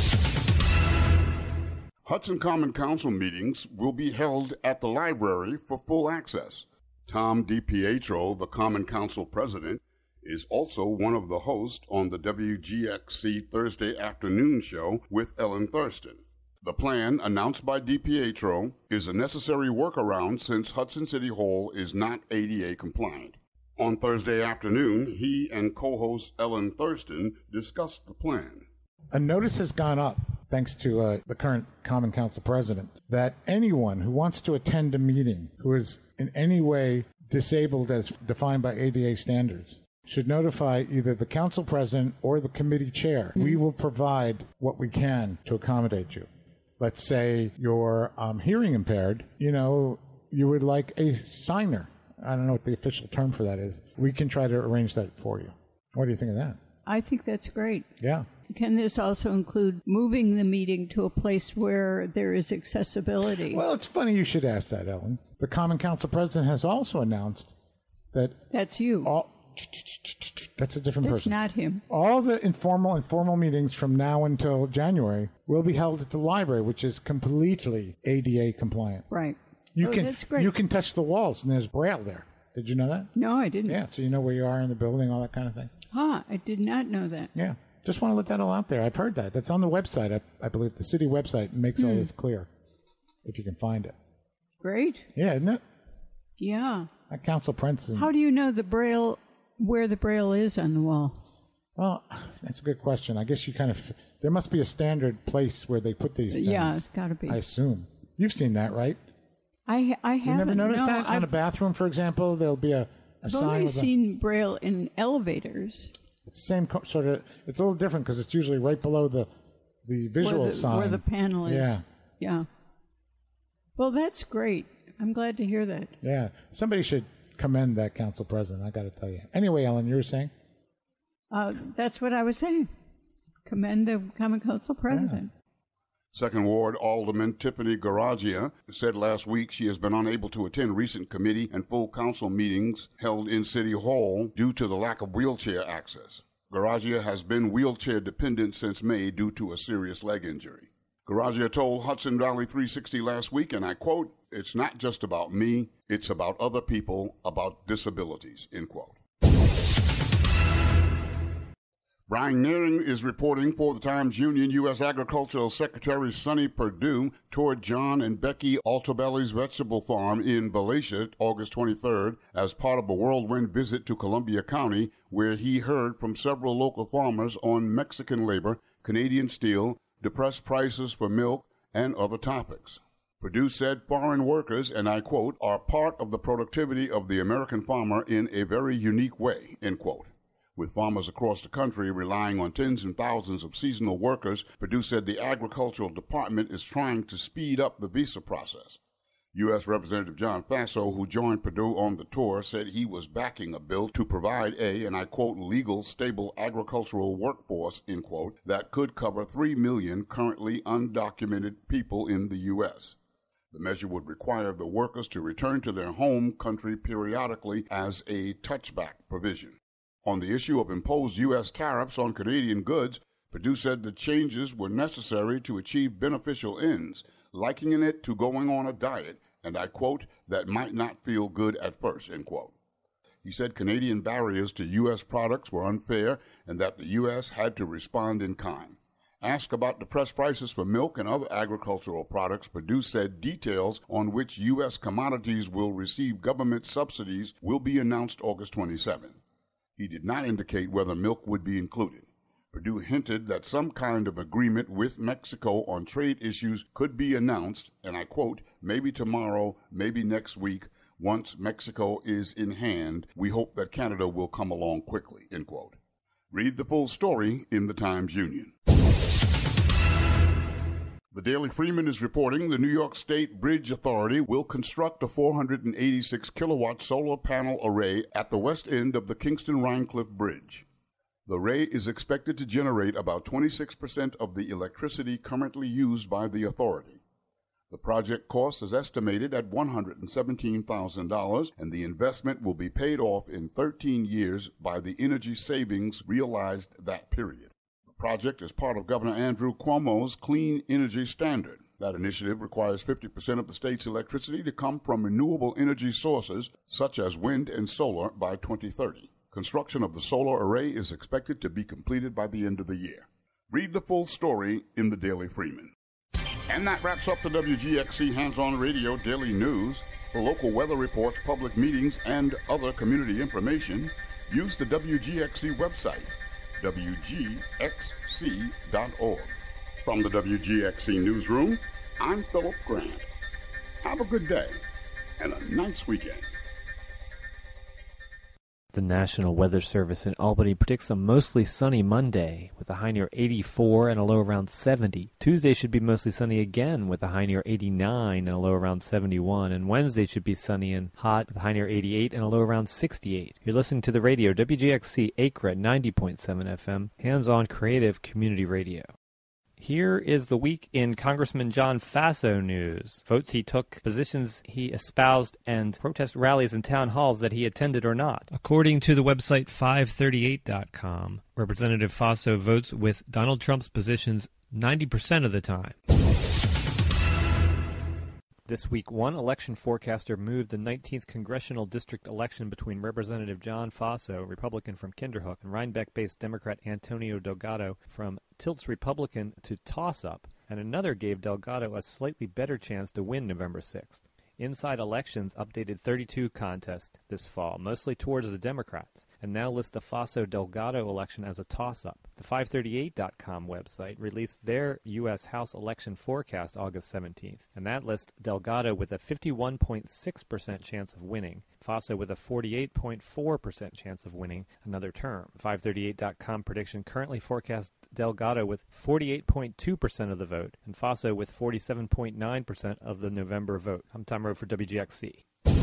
Hudson Common Council meetings will be held at the library for full access. Tom DiPietro, the Common Council president, is also one of the hosts on the W G X C Thursday afternoon show with Ellen Thurston. The plan, announced by DiPietro, is a necessary workaround since Hudson City Hall is not A D A compliant. On Thursday afternoon, he and co-host Ellen Thurston discussed the plan. A notice has gone up, thanks to uh, the current Common Council president, that anyone who wants to attend a meeting who is in any way disabled as defined by A D A standards should notify either the council president or the committee chair. Mm-hmm. We will provide what we can to accommodate you. Let's say you're um, hearing impaired, you know, you would like a signer. I don't know what the official term for that is. We can try to arrange that for you. What do you think of that? I think that's great. Yeah. Can this also include moving the meeting to a place where there is accessibility? Well, it's funny you should ask that, Ellen. The Common Council president has also announced that... That's you. All, that's a different that's person. That's not him. All the informal and formal meetings from now until January will be held at the library, which is completely A D A compliant. Right. You oh, can, that's great. You can touch the walls, and there's Braille there. Did you know that? No, I didn't. Yeah, so you know where you are in the building, all that kind of thing. Huh, I did not know that. Yeah. Just want to let that all out there. I've heard that. That's on the website. I, I believe the city website makes hmm. all this clear, if you can find it. Great. Yeah, isn't it? Yeah. That Council President. How do you know the Braille, where the Braille is on the wall? Well, that's a good question. I guess you kind of, there must be a standard place where they put these things. Yeah, it's got to be. I assume. You've seen that, right? I I haven't. You never noticed no, that? I've, in a bathroom, for example, there'll be a, a I've sign. I've only with seen a, Braille in elevators. It's the same co- sort of, it's a little different because it's usually right below the, the visual where the, sign. Where the panel is. Yeah. Yeah. Well, that's great. I'm glad to hear that. Yeah. Somebody should commend that council president, I got to tell you. Anyway, Ellen, you were saying? Uh, that's what I was saying. Commend the Common Council president. Yeah. Second Ward Alderman Tiffany Garagia said last week she has been unable to attend recent committee and full council meetings held in City Hall due to the lack of wheelchair access. Garagia has been wheelchair dependent since May due to a serious leg injury. Garagia told Hudson Valley three sixty last week, and I quote, "It's not just about me, it's about other people, about disabilities," end quote. Brian Nearing is reporting for the Times-Union. U S Agricultural Secretary Sonny Perdue toured John and Becky Altobelli's vegetable farm in Valatia August twenty-third as part of a whirlwind visit to Columbia County, where he heard from several local farmers on Mexican labor, Canadian steel, depressed prices for milk, and other topics. Perdue said foreign workers, and I quote, "are part of the productivity of the American farmer in a very unique way," end quote. With farmers across the country relying on tens and thousands of seasonal workers, Perdue said the Agricultural Department is trying to speed up the visa process. U S Representative John Faso, who joined Perdue on the tour, said he was backing a bill to provide a, and I quote, legal, stable agricultural workforce, end quote, that could cover three million currently undocumented people in the U S. The measure would require the workers to return to their home country periodically as a touchback provision. On the issue of imposed U S tariffs on Canadian goods, Perdue said the changes were necessary to achieve beneficial ends, likening it to going on a diet, and I quote, that might not feel good at first, end quote. He said Canadian barriers to U S products were unfair and that the U S had to respond in kind. Asked about depressed prices for milk and other agricultural products, Perdue said details on which U S commodities will receive government subsidies will be announced August twenty-seventh. He did not indicate whether milk would be included. Perdue hinted that some kind of agreement with Mexico on trade issues could be announced, and I quote, maybe tomorrow, maybe next week. Once Mexico is in hand, we hope that Canada will come along quickly, end quote. Read the full story in the Times-Union. The Daily Freeman is reporting the New York State Bridge Authority will construct a four hundred eighty-six kilowatt solar panel array at the west end of the Kingston-Rhinecliff Bridge. The array is expected to generate about twenty-six percent of the electricity currently used by the authority. The project cost is estimated at one hundred seventeen thousand dollars, and the investment will be paid off in thirteen years by the energy savings realized that period. The project is part of Governor Andrew Cuomo's Clean Energy Standard. That initiative requires fifty percent of the state's electricity to come from renewable energy sources, such as wind and solar, by twenty thirty. Construction of the solar array is expected to be completed by the end of the year. Read the full story in the Daily Freeman. And that wraps up the W G X C Hands-On Radio Daily News. For local weather reports, public meetings, and other community information, use the W G X C website, W G X C dot org. From the W G X C Newsroom, I'm Philip Grant. Have a good day and a nice weekend. The National Weather Service in Albany predicts a mostly sunny Monday with a high near eighty-four and a low around seventy. Tuesday should be mostly sunny again with a high near eighty-nine and a low around seventy-one. And Wednesday should be sunny and hot with a high near eighty-eight and a low around sixty-eight. You're listening to the radio, W G X C Acre at ninety point seven F M, hands-on creative community radio. Here is the week in Congressman John Faso news. Votes he took, positions he espoused, and protest rallies and town halls that he attended or not. According to the website five thirty-eight dot com, Representative Faso votes with Donald Trump's positions ninety percent of the time. This week, one election forecaster moved the nineteenth congressional district election between Representative John Faso, Republican from Kinderhook, and Rhinebeck-based Democrat Antonio Delgado from tilts Republican to toss-up, and another gave Delgado a slightly better chance to win November sixth. Inside Elections updated thirty-two contests this fall, mostly towards the Democrats, and now lists the Faso-Delgado election as a toss-up. The five thirty-eight dot com website released their U S House election forecast August seventeenth, and that lists Delgado with a fifty-one point six percent chance of winning, Faso with a forty-eight point four percent chance of winning another term. five thirty-eight dot com prediction currently forecasts Delgado with forty-eight point two percent of the vote, and Faso with forty-seven point nine percent of the November vote. I'm Tom Rowe for W G X C.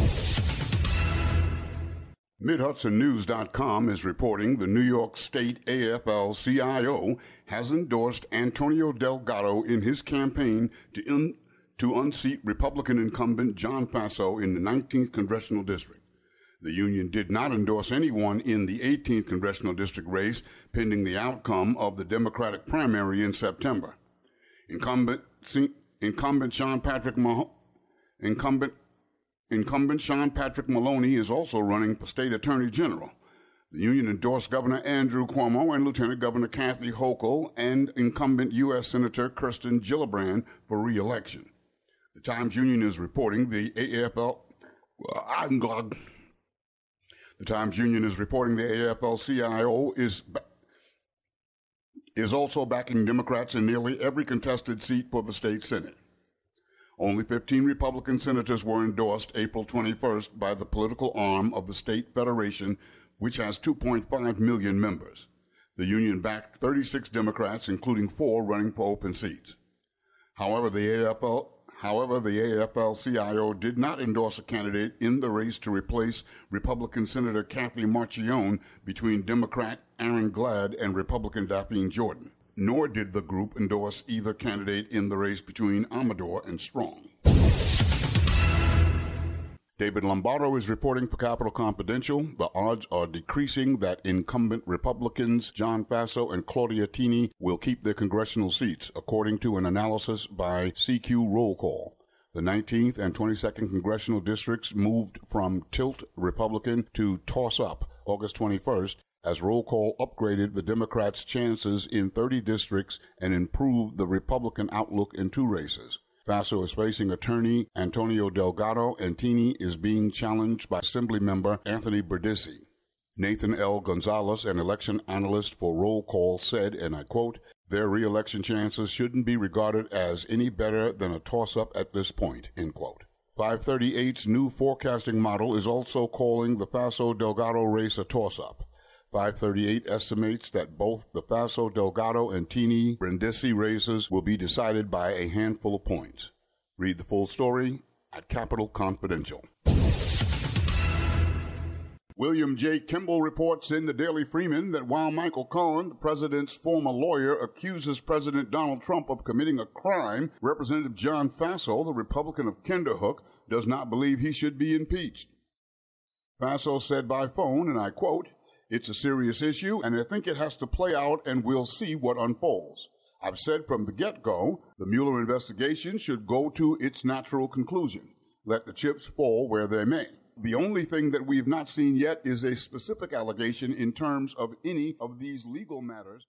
Mid Hudson News dot com is reporting the New York State A F L C I O has endorsed Antonio Delgado in his campaign to, in, to unseat Republican incumbent John Faso in the nineteenth Congressional District. The union did not endorse anyone in the eighteenth Congressional District race pending the outcome of the Democratic primary in September. Incumbent, incumbent Sean Patrick Mah- incumbent Incumbent Sean Patrick Maloney is also running for state attorney general. The union endorsed Governor Andrew Cuomo and Lieutenant Governor Kathy Hochul and incumbent U S Senator Kirsten Gillibrand for re-election. The Times-Union is reporting the A F L... Well, I'm glad. The Times-Union is reporting the A F L C I O is, is also backing Democrats in nearly every contested seat for the state Senate. Only fifteen Republican senators were endorsed April twenty-first by the political arm of the state federation which has two point five million members. The union backed thirty-six Democrats, including four running for open seats. However, the A F L However, the A F L C I O did not endorse a candidate in the race to replace Republican Senator Kathy Marchione between Democrat Aaron Glad and Republican Daphne Jordan, nor did the group endorse either candidate in the race between Amador and Strong. David Lombardo is reporting for Capitol Confidential. The odds are decreasing that incumbent Republicans John Faso and Claudia Tini will keep their congressional seats, according to an analysis by C Q Roll Call. The nineteenth and twenty-second congressional districts moved from tilt Republican to toss up August twenty-first as Roll Call upgraded the Democrats' chances in thirty districts and improved the Republican outlook in two races. Faso is facing attorney Antonio Delgado, and Tini is being challenged by Assemblymember Anthony Berdisi. Nathan L. Gonzalez, an election analyst for Roll Call, said, and I quote, "Their re-election chances shouldn't be regarded as any better than a toss-up at this point," end quote. five thirty-eight's new forecasting model is also calling the Faso-Delgado race a toss-up. five thirty-eight estimates that both the Faso Delgado and Tini Brindisi races will be decided by a handful of points. Read the full story at Capitol Confidential. William J. Kimball reports in the Daily Freeman that while Michael Cohen, the president's former lawyer, accuses President Donald Trump of committing a crime, Representative John Faso, the Republican of Kinderhook, does not believe he should be impeached. Faso said by phone, and I quote, "It's a serious issue, and I think it has to play out, and we'll see what unfolds. I've said from the get-go, the Mueller investigation should go to its natural conclusion. Let the chips fall where they may. The only thing that we've not seen yet is a specific allegation in terms of any of these legal matters."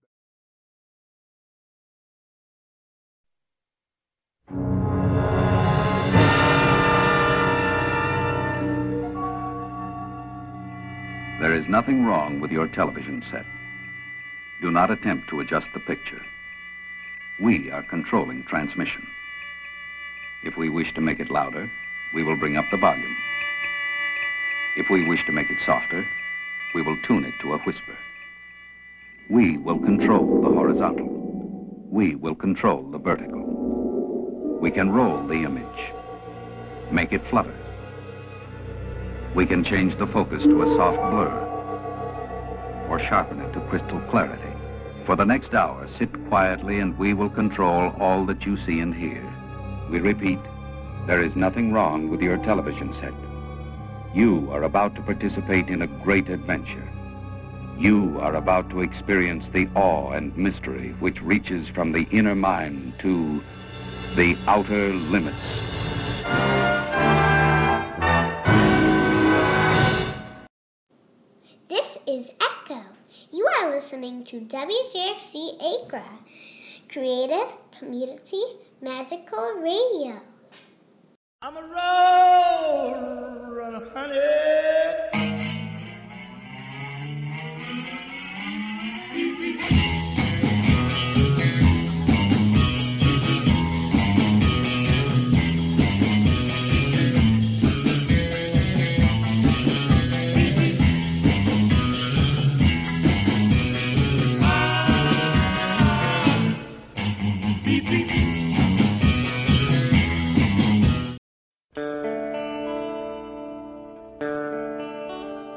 There is nothing wrong with your television set. Do not attempt to adjust the picture. We are controlling transmission. If we wish to make it louder, we will bring up the volume. If we wish to make it softer, we will tune it to a whisper. We will control the horizontal. We will control the vertical. We can roll the image, make it flutter. We can change the focus to a soft blur, or sharpen it to crystal clarity. For the next hour, sit quietly and we will control all that you see and hear. We repeat, there is nothing wrong with your television set. You are about to participate in a great adventure. You are about to experience the awe and mystery which reaches from the inner mind to the outer limits. This is Echo. You are listening to W J X C Acra, creative, community, magical radio. I'm a road.